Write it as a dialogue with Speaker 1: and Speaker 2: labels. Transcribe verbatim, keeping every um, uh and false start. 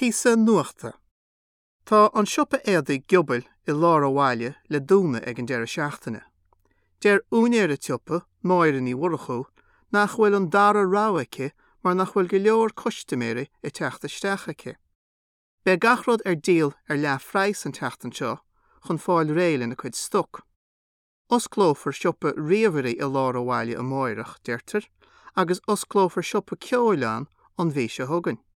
Speaker 1: Píosa nuachta. Tá an siopa éadaí giobail i lár bháile le dúna ag an deire seachtaine. Deir únéir a tiopa, máireann í mhurachú, nach bhfuil an dara ráhaice mar nach bhfuil go leor costaméire i teachta steachaice. Be gachrod ar díal ar leath phrais an teachtan seo, chun fáil réil ina cuid stoc. Os clófar siopa riamharí i lár bháile a máireach deirtar, agus os clófar siopa ceoileán an bhí se thugann.